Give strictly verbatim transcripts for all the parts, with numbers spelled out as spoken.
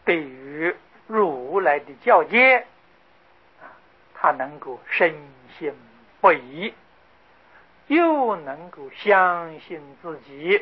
对于如来的教诫啊，他能够深信不疑，又能够相信自己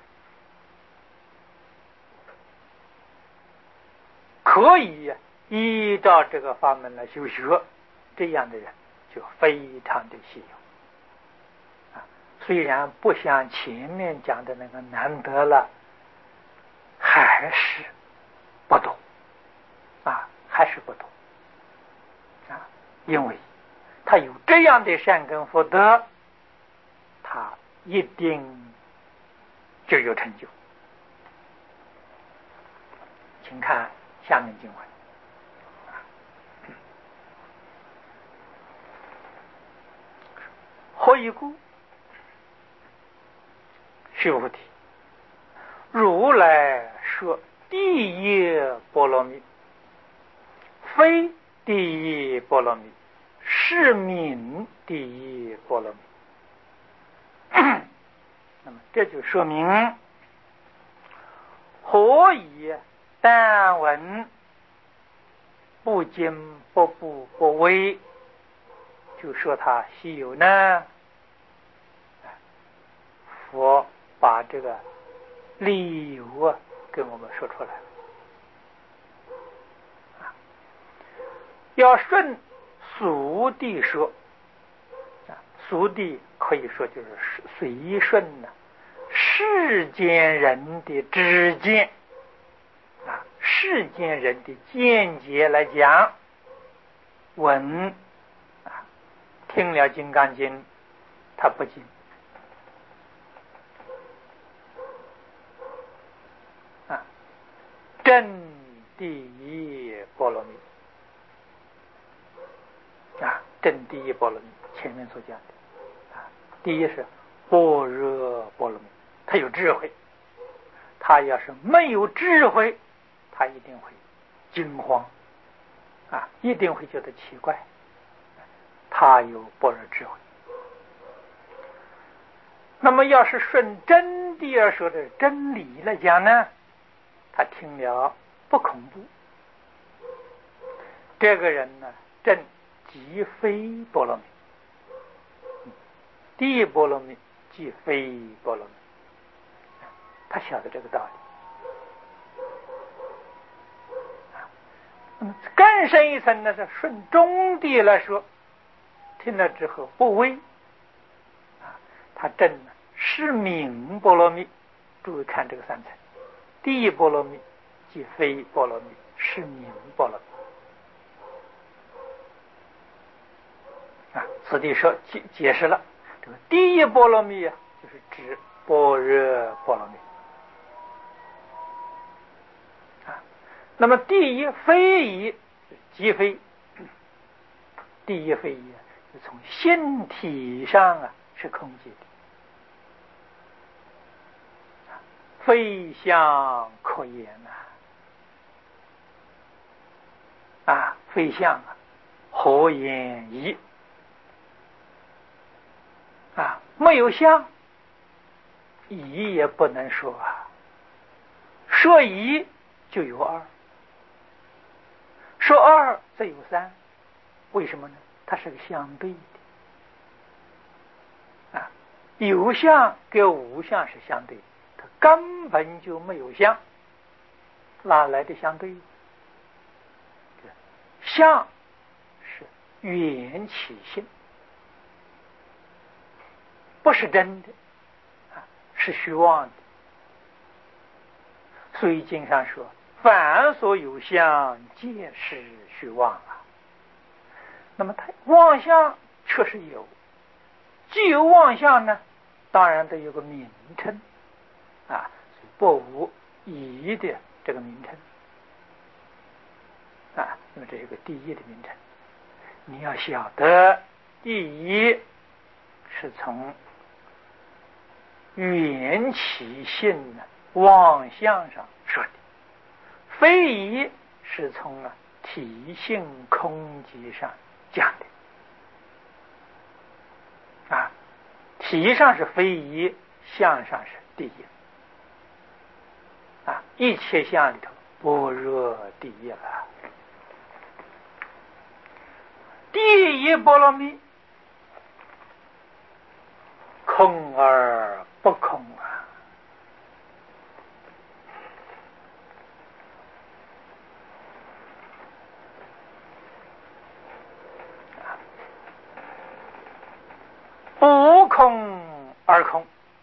可以依照这个法门来修学，这样的人就非常的稀有啊。虽然不像前面讲的那个难得了，还是不多啊，还是不多啊，因为他有这样的善根福德，他一定就有成就。请看下面经文。何以故？须菩提，如来说第一波罗蜜，非第一波罗蜜，是名第一波罗蜜。那么这就说明，何以但闻不惊不怖不畏，就说它稀有呢？佛把这个理由啊给我们说出来了。要顺俗谛说，俗谛可以说就是随顺呢、啊、世间人的知见啊，世间人的见解来讲，闻啊听了《金刚经》，他不敬啊，正第一波罗蜜啊，正第一波罗蜜，前面所讲的啊，第一是般若波罗蜜，他有智慧，他要是没有智慧，他一定会惊慌啊，一定会觉得奇怪，他有般若智慧。那么要是顺真谛而说的真理来讲呢，他听了不恐怖，这个人呢正即非波罗蜜，第一波罗蜜即非波罗蜜，他晓得这个道理。那么更深一层呢，是顺中谛来说，听了之后不畏啊，他正是名波罗蜜。注意看这个三层，第一波罗蜜即非波罗蜜，是名波罗蜜啊。此地说解解释了，这个第一波罗蜜啊，就是指般若波罗蜜啊。那么第一非一即非，第一非一是从性体上啊是空寂的，非相可言呐啊，非相啊，何言疑啊？没有相，疑也不能说啊。说一就有二，说二则有三，为什么呢？它是个相对的啊，有相跟无相是相对的，它根本就没有相，哪来的相对？相是缘起性，不是真的啊，是虚妄的。所以经上说，凡所有相，皆是虚妄啊。那么它妄相确实有，既有妄相呢，当然得有个名称啊，不无疑的这个名称啊，那么这有个第一的名称。你要晓得，第一是从缘起性的妄相上说的，非一是从啊体性空寂上讲的啊，体上是非一，相上是第一啊，一切相里头般若第一了。第一波罗蜜，空而不空啊！不空而空，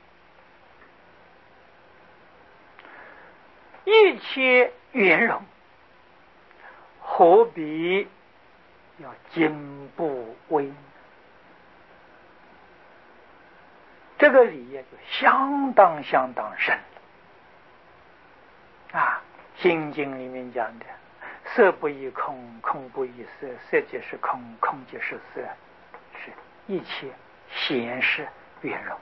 一切圆融，何必要进步为？这个理也就相当相当深啊！心经里面讲的色不异空，空不异色，色即是空，空即是色，是一切显示圆融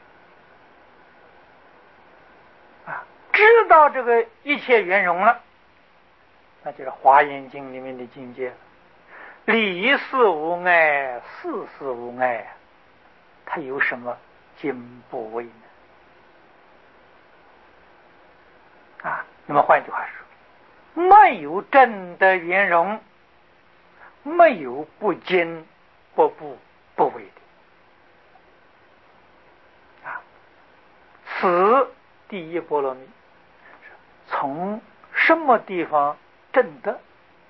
啊！知道这个一切圆融了，那就是华严经里面的境界，理事无碍，事事无碍，它有什么进不为呢？啊，那么换句话说，没有真的圆融，没有不进不不不为的啊。此第一波罗蜜从什么地方证得？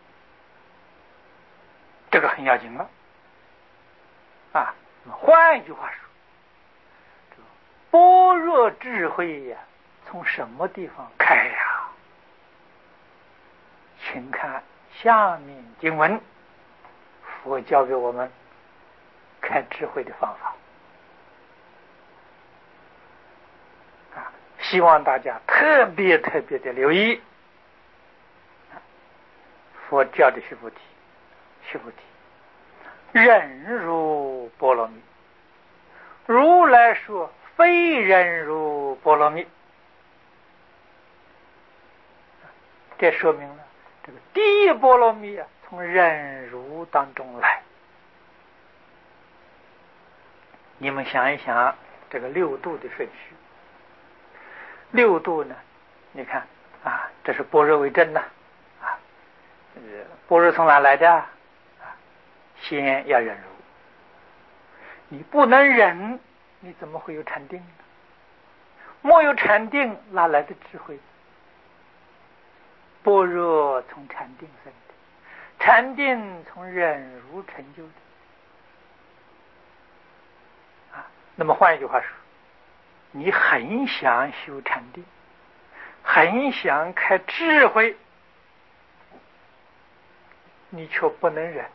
这个很要紧了啊。换一句话说，般若智慧呀，从什么地方开呀？请看下面经文，佛教给我们开智慧的方法啊！希望大家特别特别的留意。佛教的须菩提，须菩提，忍辱波罗蜜。如来说非忍辱波罗蜜，这说明了这个第一波罗蜜啊，从忍辱当中来。你们想一想这个六度的顺序，六度呢，你看啊，这是般若为真呐啊，般若从哪来的啊？先要忍辱，你不能忍，你怎么会有禅定呢？没有禅定，哪来的智慧？般若从禅定生的，禅定从忍辱成就的啊。那么换一句话说，你很想修禅定，很想开智慧，你却不能忍，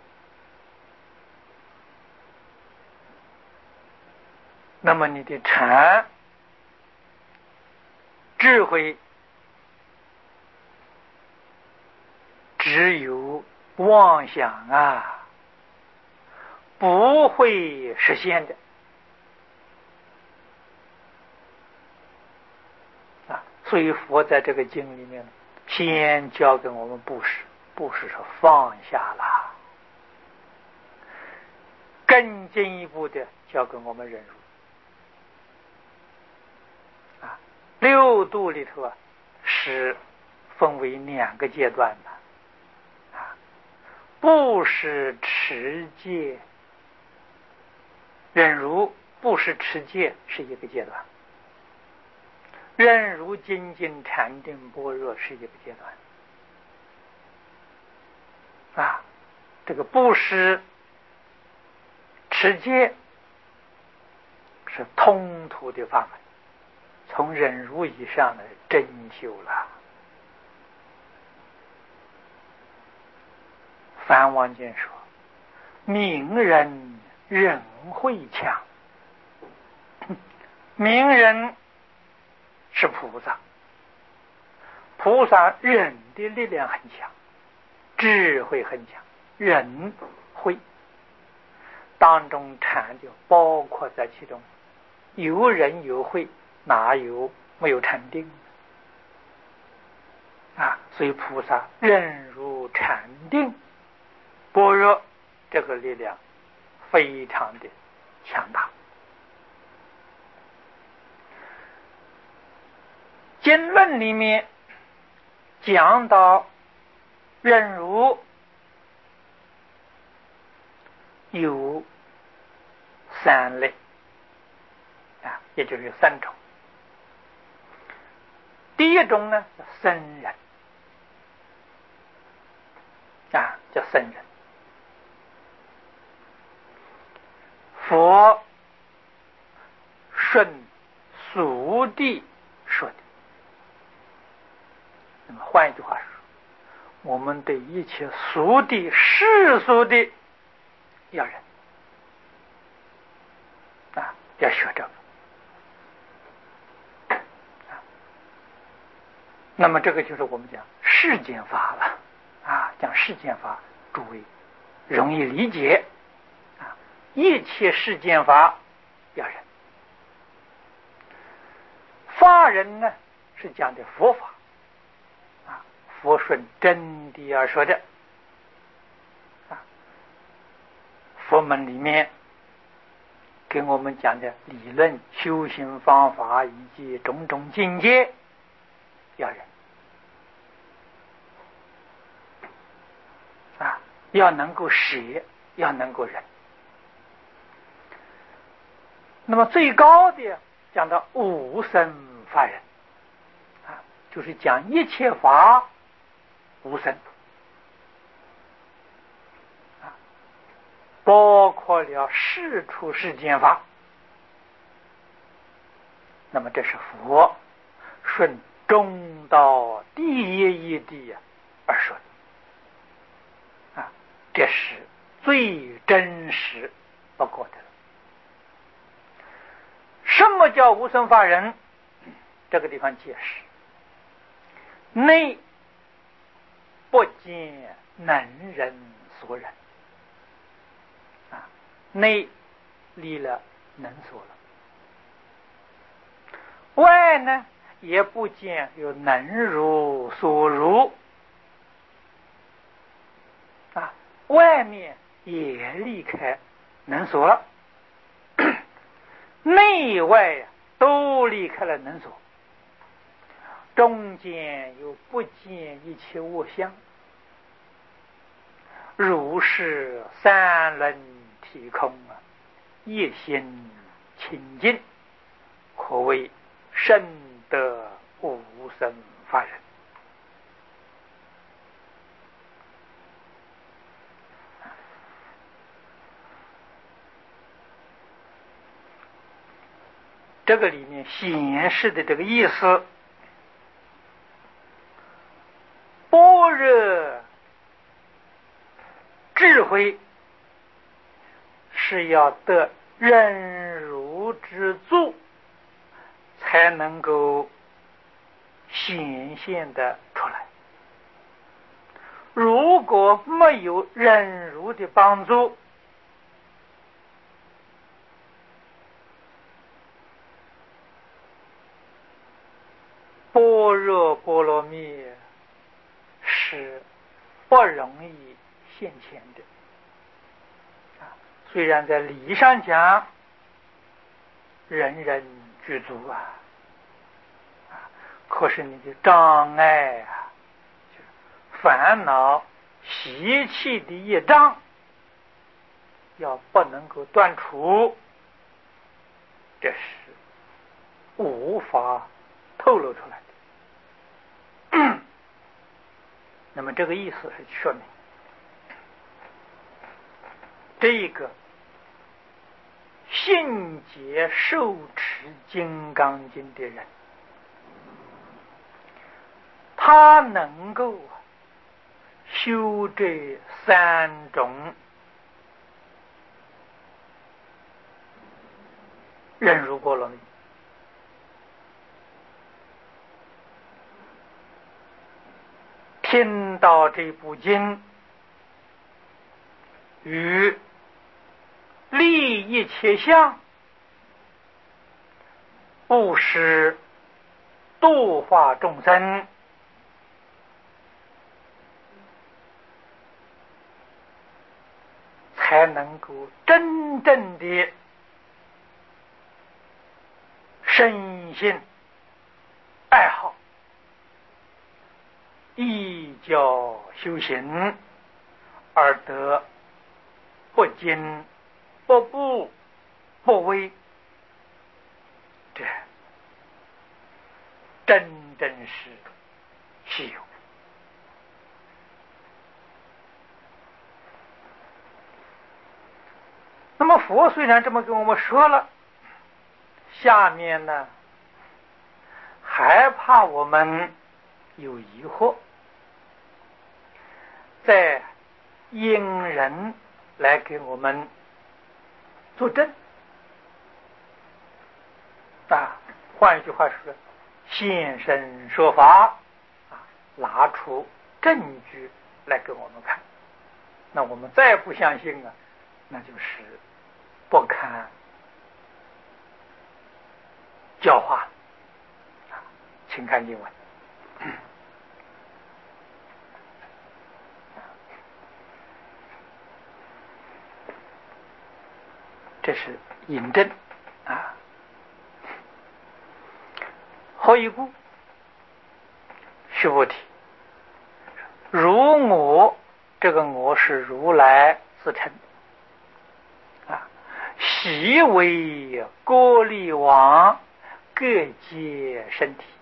那么你的禅智慧只有妄想啊，不会实现的啊。所以佛在这个经里面先教给我们布施，布施是放下了，更进一步的教给我们忍辱啊。六度里头啊，是分为两个阶段的啊，布施、持戒、忍辱。布施、持戒是一个阶段，忍辱、精进、禅定、般若是一个阶段啊。这个布施、持戒是通途的法门，从忍辱以上的真修了。梵王经说，明人忍慧强，明人是菩萨，菩萨忍的力量很强，智慧很强，忍慧当中禅就包括在其中，有忍有慧，哪有没有禅定啊？所以菩萨忍辱禅定般若这个力量非常的强大。经论里面讲到忍辱有三类啊，也就是有三种。第一种呢叫僧人啊，叫僧人。佛顺俗地说的。那么换一句话说，我们对一切俗的世俗的要忍啊，要学这个。那么这个就是我们讲世间法了啊，讲世间法，诸位容易理解啊。一切世间法要忍，法人呢是讲的佛法啊，佛顺真谛而说的啊。佛门里面给我们讲的理论、修行方法以及种种境界要忍啊，要能够舍，要能够忍。那么最高的讲到无生法忍啊，就是讲一切法无生啊，包括了世出世间法。那么这是佛顺中道第一义谛而说的啊，这是最真实不过的了。什么叫无生法忍？这个地方解释：内不见能人所忍啊，内离了能所了；外呢也不见有能如所如啊，外面也离开能所了，内外都离开了能所，中间又不见一切我相，如是三轮体空啊，一心清净，可谓深得无生法忍。这个里面显示的这个意思，般若智慧是要得忍辱之助才能够显现的出来。如果没有忍辱的帮助，般若波罗蜜是不容易现前的啊。虽然在理上讲人人具足啊，啊，可是你的障碍啊，烦恼习气的业障，要不能够断除，这是无法透露出来的。那么这个意思是说明，这个信解受持金刚经的人，他能够修这三种忍辱波罗蜜，听到这部经，与利一切相，布施度化众生，才能够真正的深信爱好，依教修行而得不惊不怖不畏，这真正是稀有。那么佛虽然这么跟我们说了，下面呢还怕我们有疑惑，再因人来给我们作证啊，换一句话说，现身说法啊，拿出证据来给我们看。那我们再不相信啊，那就是不堪教化。请看经文。这是引证啊。何以故？须菩提，如我，这个我是如来自称啊，悉为歌利王各界身体。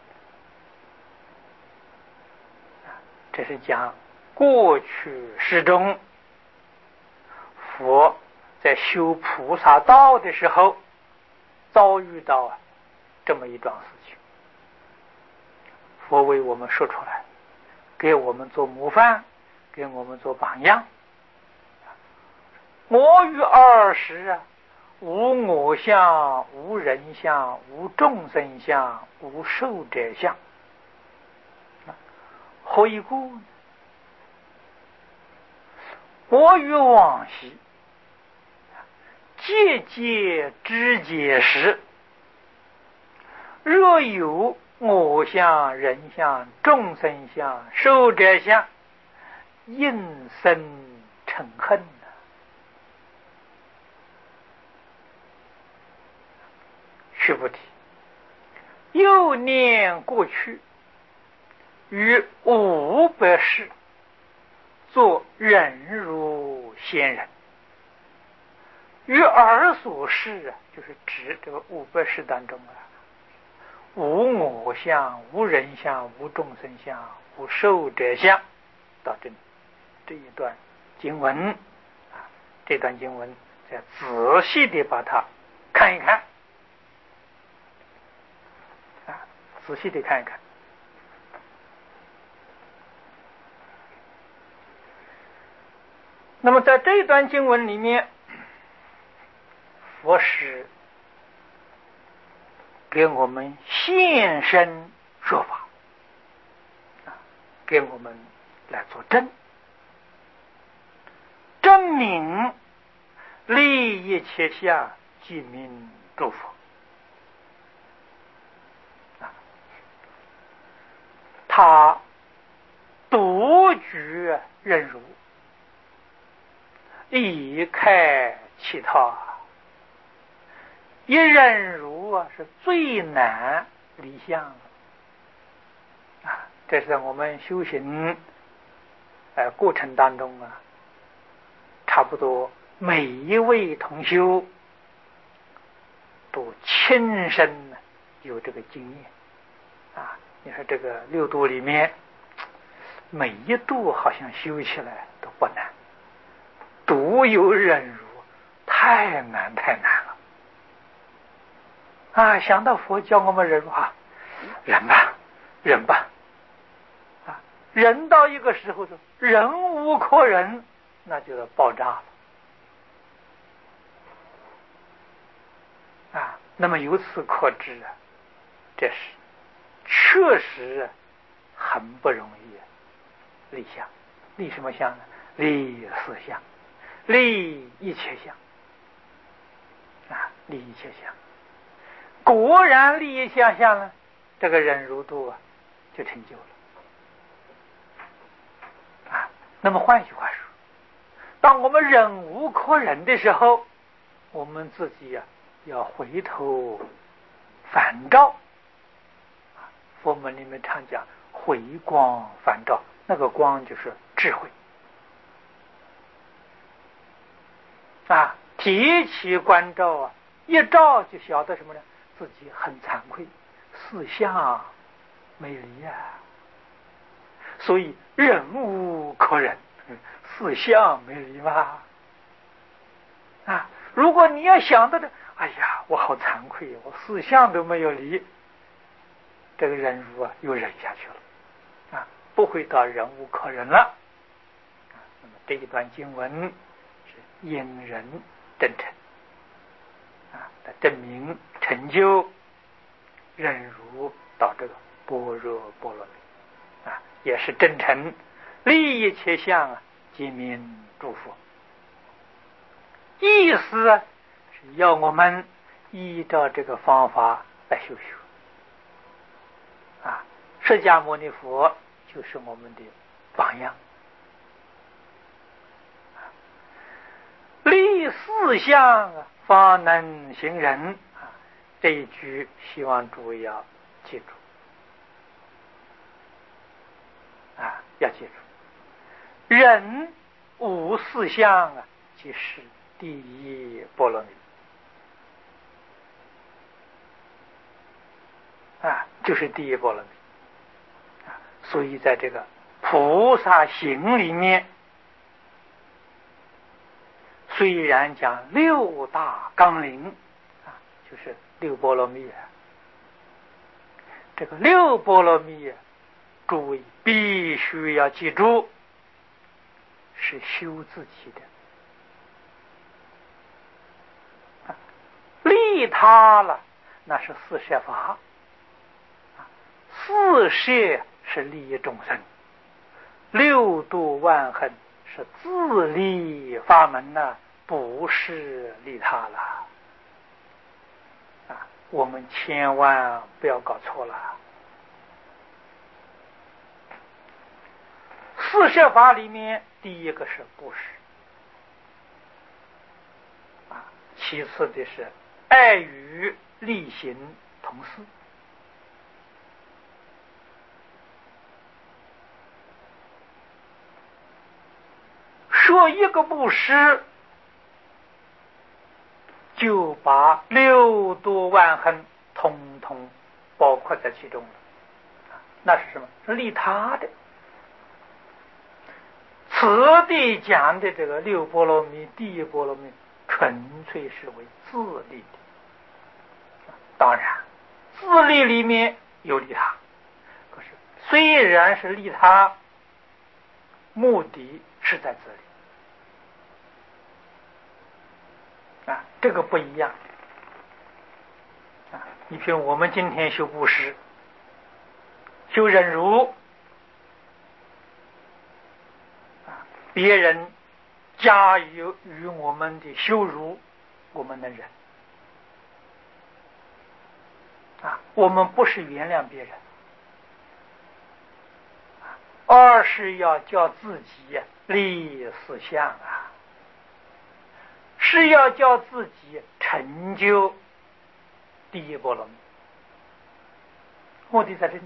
这是讲过去世中佛在修菩萨道的时候遭遇到这么一桩事情，佛为我们说出来，给我们做模范，给我们做榜样。我于二时啊，无我相，无人相，无众生相，无寿者相。何以故？我于往昔节节知解时，若有我相、人相、众生相、寿者相，应生嗔恨。须菩提，又念过去于五百世做忍辱仙人，于尔所示啊，就是指这个五百世当中啊，无我相，无人相，无众生相，无寿者相。到这里这一段经文啊，这段经文再仔细的把它看一看啊，仔细的看一看。那么在这一段经文里面，佛是给我们现身说法啊，给我们来做证，证明利一切相，即名诸佛啊。他独具忍辱，一开其他，一忍辱啊是最难离相啊。这是在我们修行呃过程当中啊，差不多每一位同修都亲身有这个经验啊。你说这个六度里面，每一度好像修起来都不难，独有忍辱太难太难了啊！想到佛教我们忍辱啊，忍吧忍吧啊，忍到一个时候就忍无可忍，那就是爆炸了啊。那么由此可知啊，这是确实很不容易立相。立什么相呢？立四相，立一切相啊，立一切相。果然立一切相呢，这个忍辱度啊就成就了啊。那么换句话说，当我们忍无可忍的时候，我们自己呀、啊、要回头反照。佛门里面常讲回光返照，那个光就是智慧啊，提起关照啊，一照就晓得什么呢？自己很惭愧，四相没离啊，所以忍无可忍，四相没离嘛啊！如果你要想到的，哎呀，我好惭愧，我四相都没有离，这个忍辱啊，又忍下去了啊，不会到忍无可忍了。那么这一段经文是引人真诚啊，来证明成就忍辱到这个般若波罗蜜啊，也是真诚利一切相啊，皆名诸佛。意思啊，是要我们依照这个方法来修学啊。释迦牟尼佛就是我们的榜样。立四相啊，方能行忍啊！这一句希望诸位要记住啊，要记住，忍无四相啊，即是第一波罗蜜啊，就是第一波罗蜜啊。所以在这个菩萨行里面，虽然讲六大纲领啊，就是六波罗蜜啊，这个六波罗蜜啊，诸位必须要记住，是修自己的。利他了，那是四摄法，四摄是利益众生，六度万恒是自利法门呢、啊，不是利他了啊！我们千万不要搞错了。四摄法里面，第一个是布施啊，其次的是爱与利行同事。说一个布施，就把六度万恒统统包括在其中了。那是什么？是利他的。此地讲的这个六波罗蜜、第一波罗蜜，纯粹是为自利的。当然，自利里面有利他，可是虽然是利他，目的是在自利。啊，这个不一样啊！你比如我们今天修布施、修忍辱啊，别人加于于我们的羞辱，我们能忍啊。我们不是原谅别人，而是要叫自己立四相啊。是要叫自己成就第一波罗蜜，目的在这里。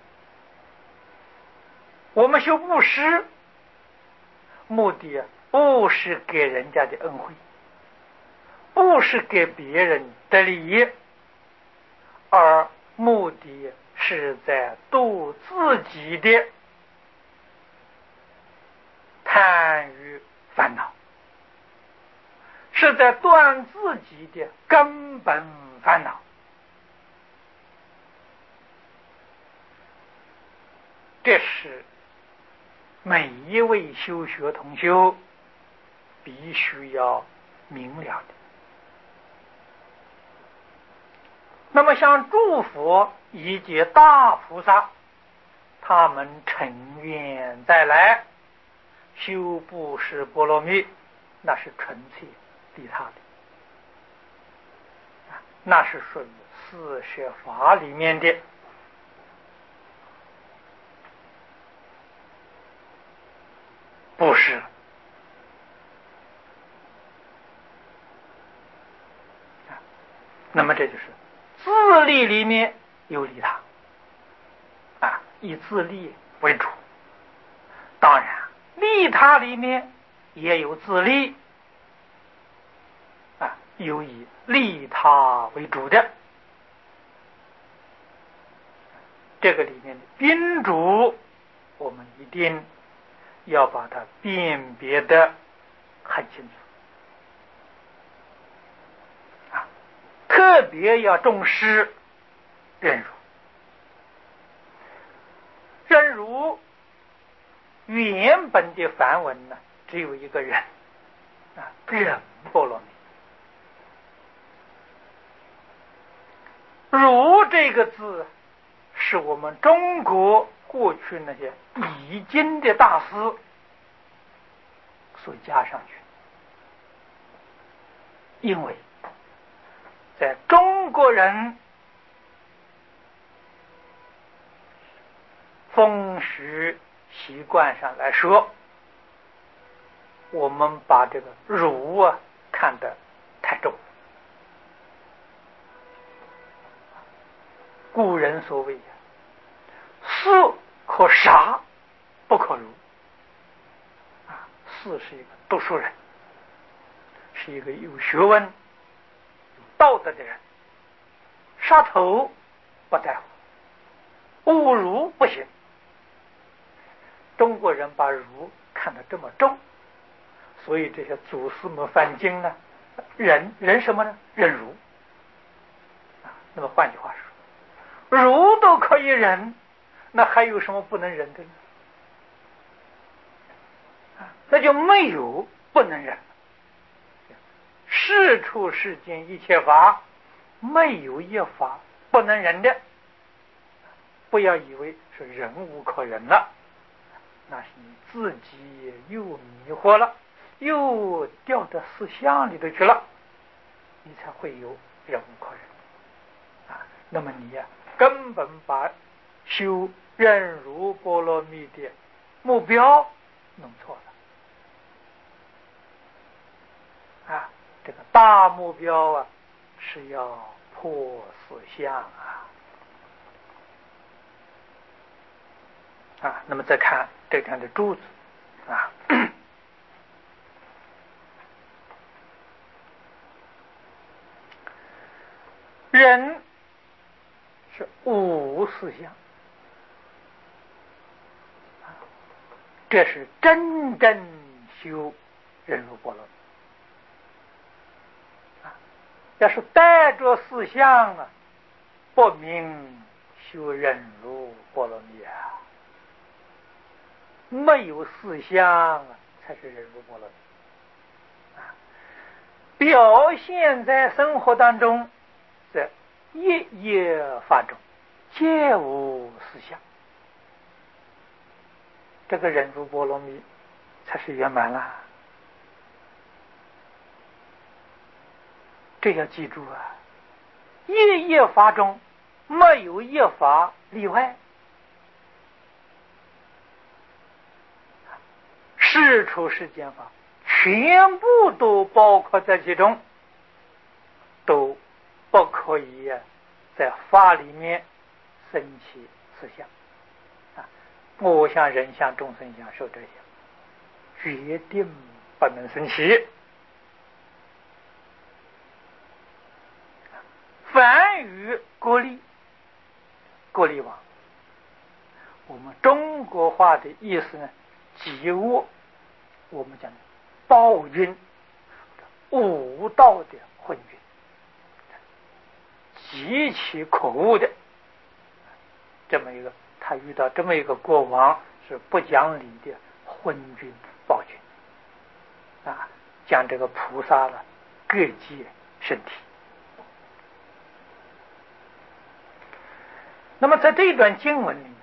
我们修布施，目的不是给人家的恩惠，不是给别人的利益，而目的是在度自己的贪欲烦恼，是在断自己的根本烦恼。这是每一位修学同修必须要明了的。那么像诸佛以及大菩萨，他们成愿再来修布施波罗蜜，那是纯粹利他的，那是属于四摄法里面的。布施那么这就是自利里面有利他啊，以自利为主。当然利他里面也有自利啊，有以利他为主的。这个里面的宾主，我们一定要把它辨别的很清楚啊，特别要重视忍辱。忍辱原本的梵文呢，只有一个忍啊，忍波罗蜜。辱这个字是我们中国过去那些译经的大师所加上去，因为在中国人风俗习惯上来说，我们把这个辱啊看得太重。古人所谓士可杀不可辱啊，士是一个读书人，是一个有学问有道德的人，杀头不在乎，侮辱不行。中国人把儒看得这么重，所以这些祖师们翻经呢，忍忍什么呢？忍儒啊。那么换句话说，儒都可以忍，那还有什么不能忍的呢？啊，那就没有不能忍。世出世间一切法，没有一法不能忍的。不要以为是忍无可忍了，那是你自己又迷惑了，又掉到思想里头去了，你才会有忍无可忍啊。那么你呀、啊，根本把修忍辱波罗蜜的目标弄错了啊。这个大目标啊，是要破思想啊。啊，那么再看这条的柱子啊，人是无思想，这是真正修忍辱波罗蜜啊。要是带着思想啊，不明修忍辱波罗蜜啊。没有思想啊，才是忍辱波罗蜜啊。表现在生活当中，在一业法中皆无思想，这个忍辱波罗蜜才是圆满了。这要记住啊，一业法中没有一法例外。世出世间法全部都包括在其中，都不可以在法里面生起思想啊！我想人想众生想受这些，决定不能生起。凡与国力，国力王，我们中国话的意思呢，即我我们讲暴君，无道的昏君，极其可恶的这么一个，他遇到这么一个国王是不讲理的昏君暴君啊，将这个菩萨了各界身体。那么在这段经文里面，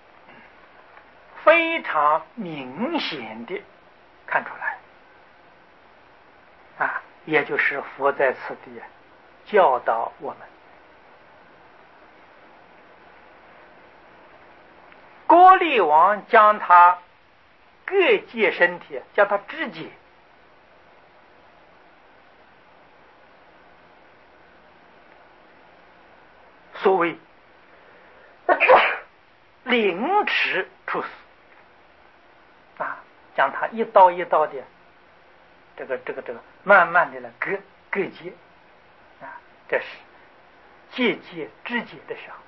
非常明显的看出来啊，也就是佛在此地教导我们，郭力王将他各界身体将他肢解，所谓凌迟处死啊， 将它一刀一刀的，这个这个这个，慢慢的呢割割截，啊，这是戒戒肢解的时候。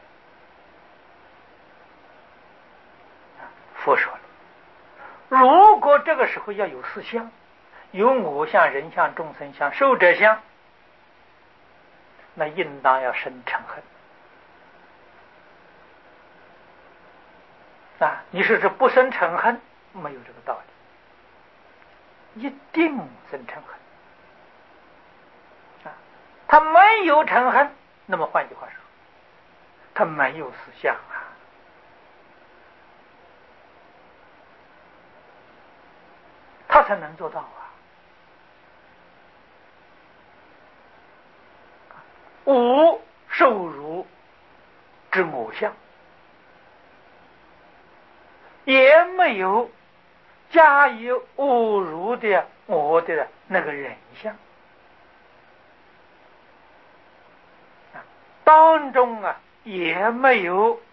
佛说了，如果这个时候要有四相，有我相、人相、众生相、寿者相，那应当要生嗔恨。啊，你说这不生嗔恨，没有这个道理，一定生嗔恨。啊，他没有嗔恨，那么换句话说，他没有思想啊，他才能做到啊。无受辱之我相，也没有加以侮辱的我的那个人相，当中啊也没有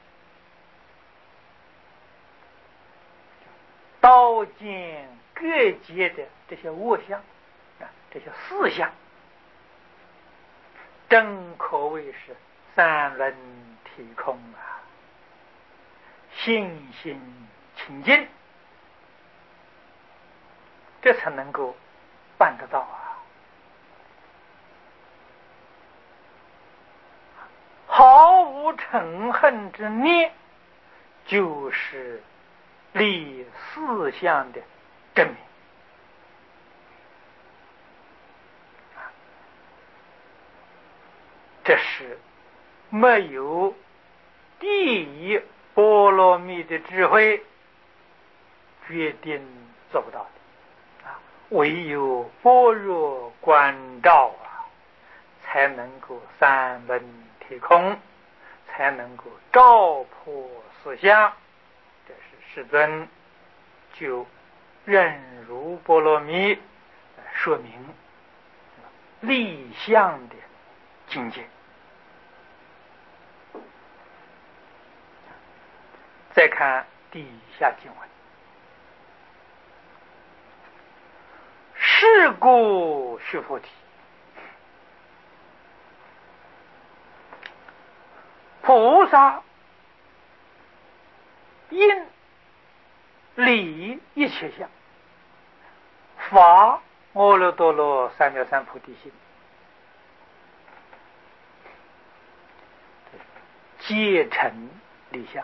刀剑各界的这些恶相啊，这些四相，真可谓是三轮体空啊，心心清净，这才能够办得到啊！毫无嗔恨之念，就是立四相的证明。这是没有第一波罗蜜的智慧决定做不到的啊！唯有般若观照啊，才能够三轮体空，才能够照破四相。这是世尊就忍辱波罗蜜说明立相的境界。再看底下经文，是故须菩提，菩萨因理一切相，发阿耨多罗三藐三菩提心，皆成理相。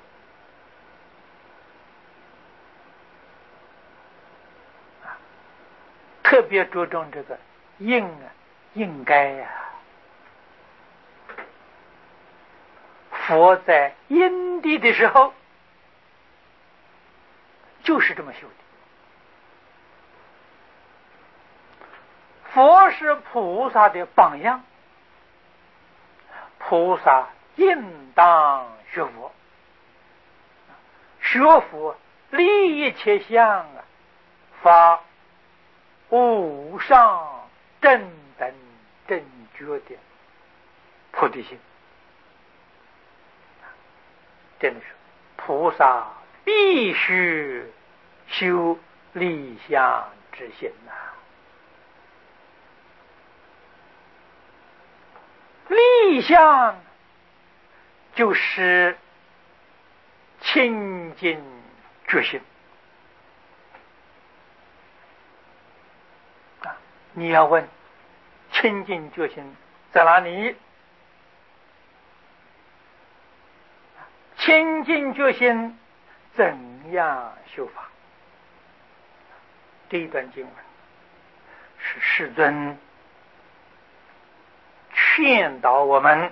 特别着重这个应啊，应该呀、啊。佛在因地的时候，就是这么修的。佛是菩萨的榜样，菩萨应当学佛，学佛立一切相啊，发无上正等正觉的菩提心。真的是菩萨必须修立相之心呐、啊！立相就是清净觉心啊！你要问清净觉心在哪里？清净觉心怎样修法？这一段经文是世尊劝导我们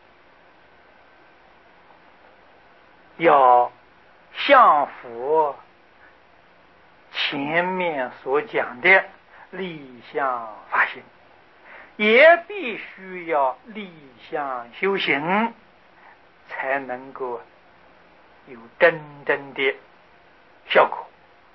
要向佛前面所讲的立相发心，也必须要立相修行，才能够有真正的效果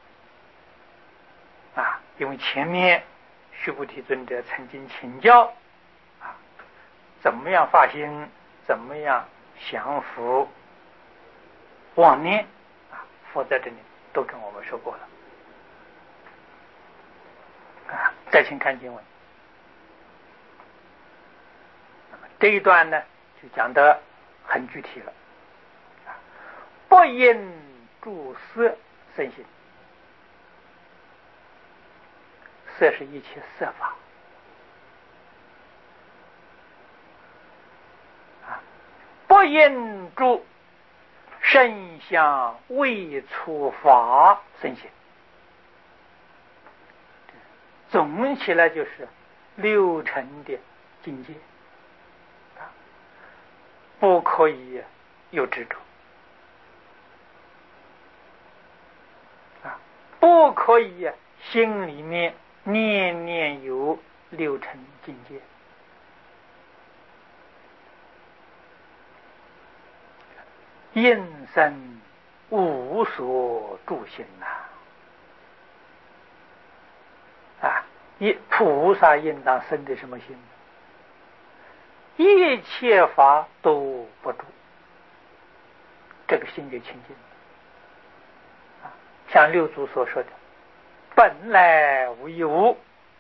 啊！因为前面须菩提尊者曾经请教啊，怎么样发心，怎么样降伏妄念啊，佛在这里都跟我们说过了再请看经文。那么这一段呢，就讲得很具体了。不因诸色生心，色是一切色法啊，不因诸圣相未出法生心。总起来就是六尘的境界啊，不可以有执着啊，不可以心里面念念有六尘境界。应生无所住心呐！啊，一菩萨应当生的什么心？一切法都不住，这个心就清净啊。像六祖所说的，本来无一物，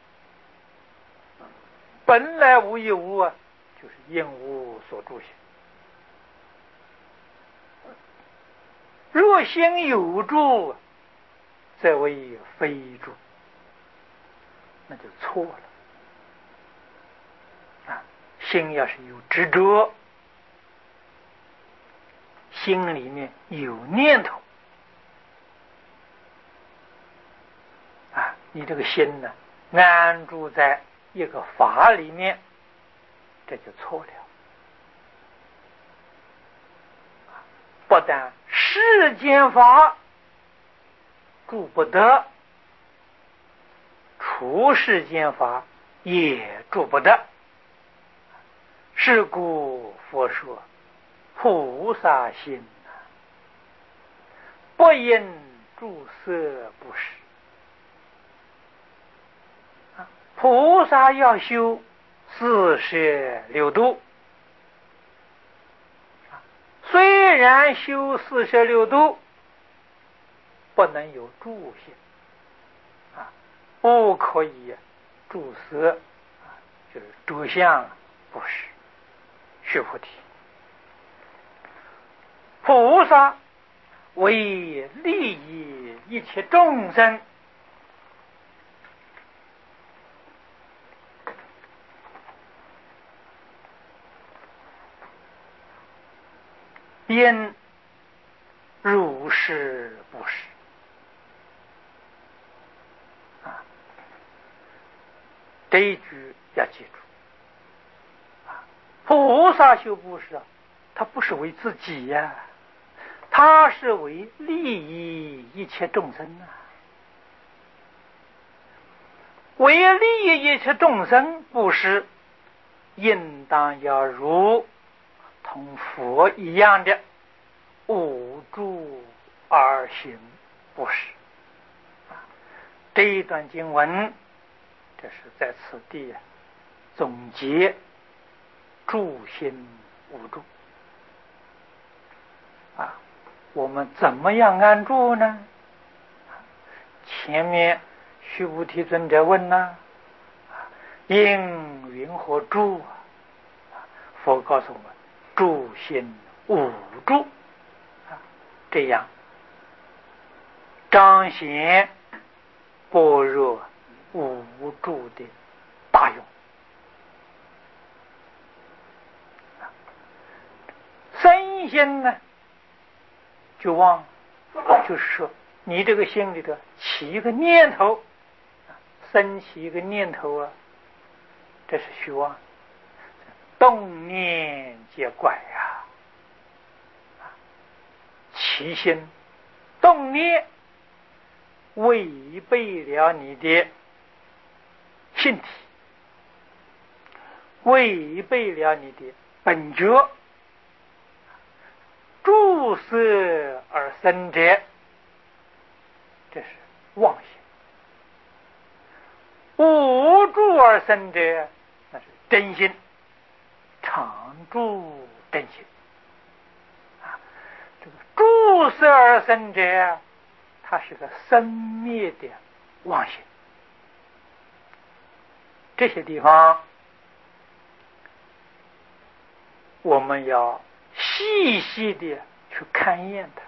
本来无一物啊，就是应无所住心。若心有住，则为非住，那就错了啊！心要是有执着，心里面有念头啊，你这个心呢，安住在一个法里面，这就错了。不但世间法住不得，出世间法也住不得。是故佛说菩萨心不因诸色不实。菩萨要修四摄六度，虽然修四摄六度不能有住心啊，不可以住色啊，就是住相不实。须菩提，菩萨为利益一切众生，因如是不实啊！这一句要记住啊！菩萨修布施啊，他不是为自己呀、啊，他是为利益一切众生啊！为利益一切众生布施，应当要如同佛一样的无住而行布施啊！这一段经文，这是在此地总结住心无住啊！我们怎么样安住呢？前面须菩提尊者问呢、啊，应云何住啊？佛告诉我们，住心无住啊，这样彰显般若无住的大用。身心呢，就忘，就是说你这个心里头起一个念头，生起一个念头啊，这是虚妄，动念皆怪呀、啊！起心动念违背了你的性体，违背了你的本觉。住色而生者，这是妄心；无住而生者，那是真心，常住真心。啊，这个住色而生者，它是个生灭的妄心。 这些地方我们要细细的去看验它，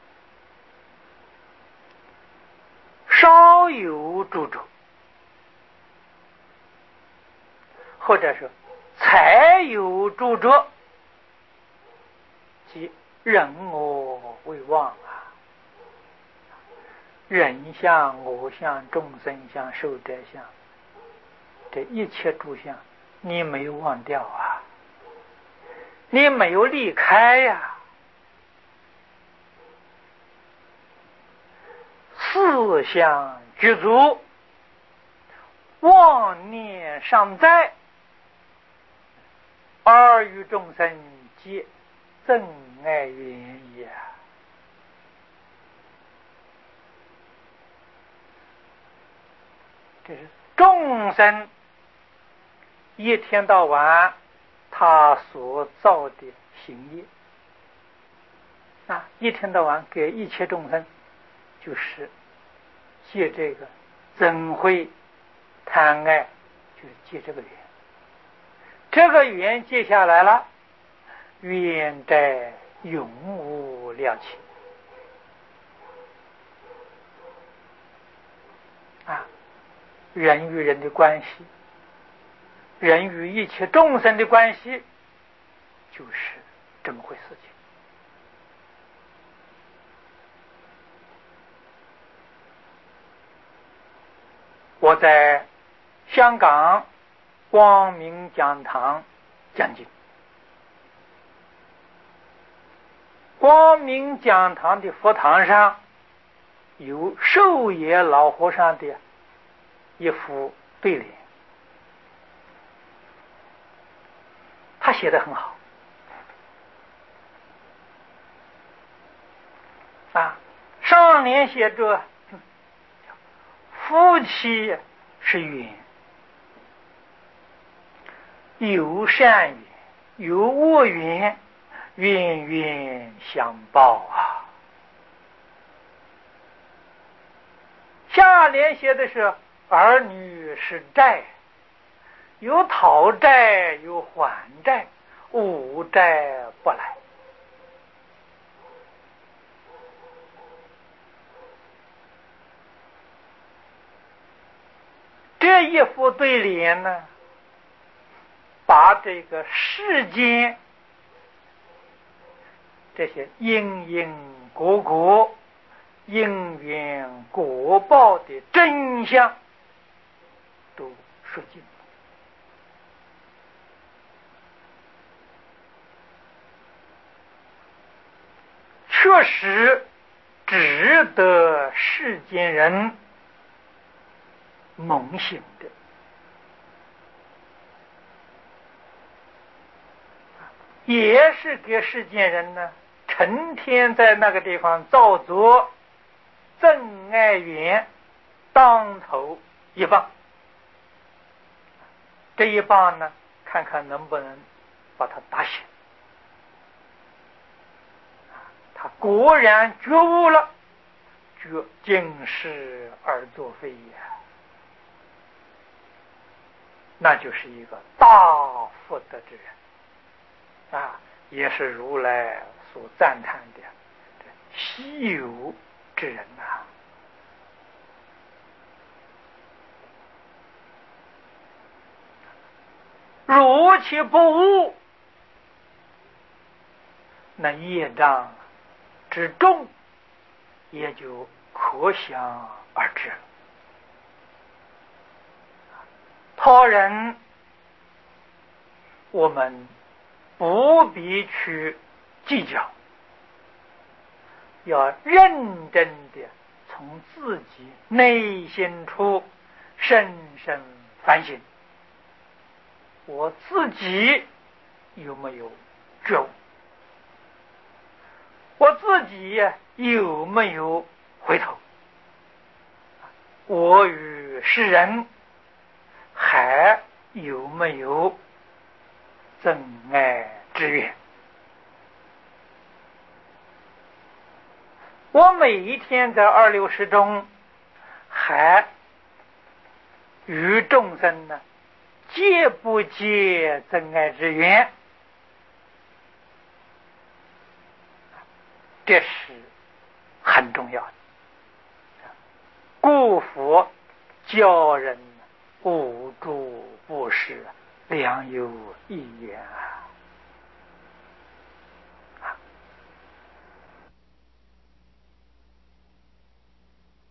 稍有著着，或者是才有著着，即人我为妄啊，人相、我相、众生相、寿者相，这一切诸相你没有忘掉啊，你没有离开呀、啊。四相具足，妄念尚在，而与众生皆憎爱缘也。这是众生一天到晚他所造的行业啊，一天到晚给一切众生就是借这个憎恚贪爱，就是借这个缘，这个缘借下来了，冤债永无了期啊！人与人的关系，人与一切众生的关系，就是这么回事情。我在香港光明讲堂讲经，光明讲堂的佛堂上有寿野老和尚的一幅对联，他写得很好啊。上联写着夫妻是缘，有善缘，有恶缘，冤冤相报啊。下联写的是儿女是债，有讨债有还债，无债不来。这一副对联呢，把这个世间这些因因果果、因缘果报的真相都说尽了。确实值得世间人猛醒的。也是给世间人呢，成天在那个地方造作憎爱缘，当头一棒。这一棒呢，看看能不能把他打醒。他果然觉悟了，觉今是而作非也，那就是一个大福德之人啊，也是如来所赞叹的稀有之人呐、啊。如其不悟，那业障之重也就可想而知了。他人我们不必去计较，要认真的从自己内心处深深反省，我自己有没有觉悟，我自己有没有回头，我与世人还有没有憎爱之缘。我每一天在二六时中还与众生呢结不结真爱之缘，这是很重要的。故佛教人无诸不是，良有一缘啊。